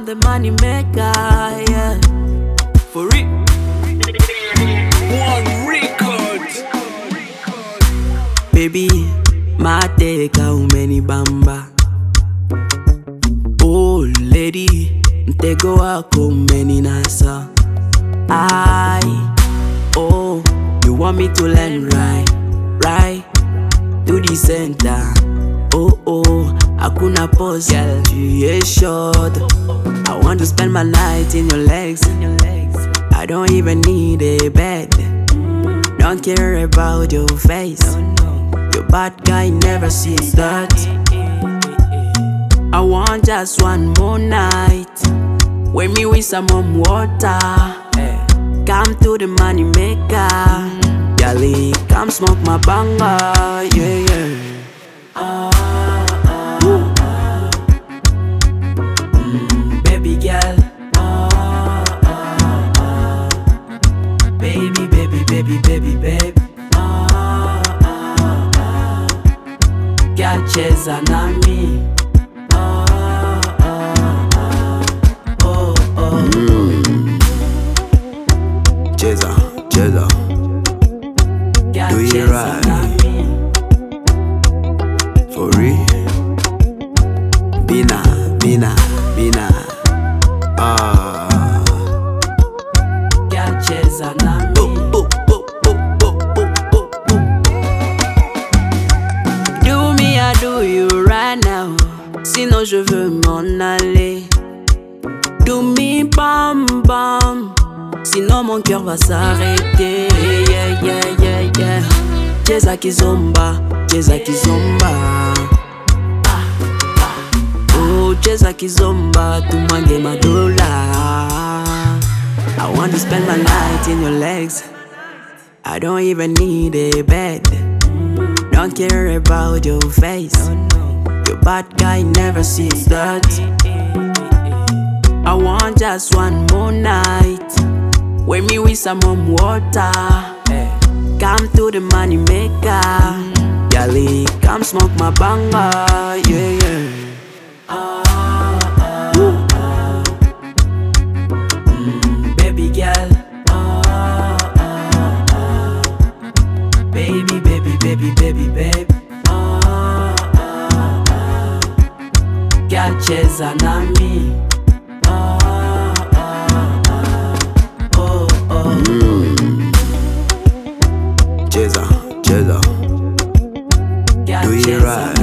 the money maker, yeah. For it. One record. Baby, my take how many bamba. Oh lady, they go out how many nasa. Oh, you want me to learn right to the center. Oh, hakuna pause, girl, tu es short. I want to spend my night in your legs. I don't even need a bed. Don't care about your face. Your bad guy never sees that. I want just one more night with me with some more water. Come to the money maker, Yali, come smoke my banga, yeah. Baby girl, baby, baby. Girl, cheza nami. Cheza. Do it right. For real. Bina. Girl, cheza nami. Do me, I do you right now. Sinon je veux m'en aller. Do me bam bam. Sinon mon cœur va s'arrêter. Yeah. Cheza kizomba. Oh, cheza kizomba, tumwange madola. I want to spend my night in your legs. I don't even need a bed. Don't care about your face. Your bad guy never sees that. I want just one more night with me with some more water. Come to the money maker, Yali, come smoke my banga, yeah. Baby girl, baby. Girl, cheza nami. Cheza. Do it right.